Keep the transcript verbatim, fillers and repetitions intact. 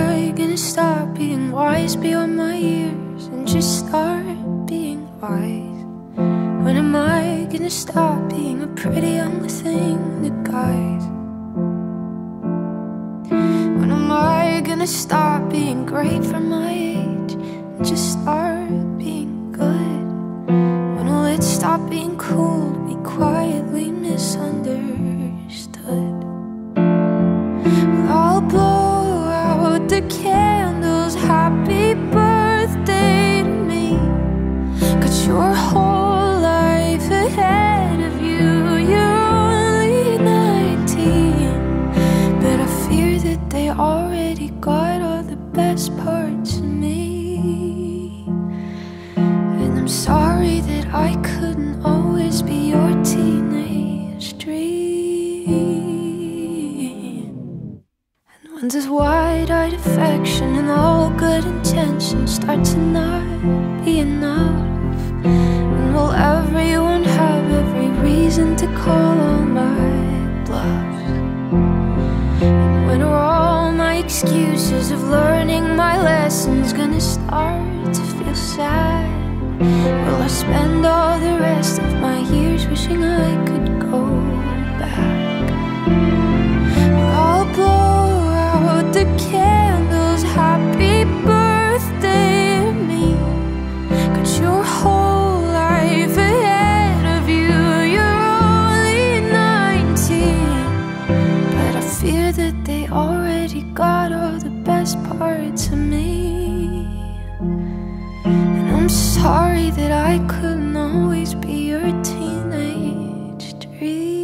I gonna stop being wise beyond my years and just start being wise? When am I gonna stop being a pretty young thing that guys? When am I gonna stop being great for my age and just start being good? When will it stop being cool to be quietly misunderstood? Well, I'll blow out the candles, happy birthday to me. Got your whole life ahead of you, you're only nineteen. But I fear that they already got all the best parts of me. And I'm sorry that I couldn't always be your teenage dream. And when this wide-eyed affection and all good intentions start to not be enough, when will everyone have every reason to call all my bluffs? And when are all my excuses of learning my lessons gonna start to feel sad? Will I spend all the rest of my years wishing I could go back? I'll blow out the candles, happy birthday to me. Got your whole life ahead of you, you're only nineteen. But I fear that they already got all the best parts of me. And I'm sorry that I couldn't always be your teenage dream.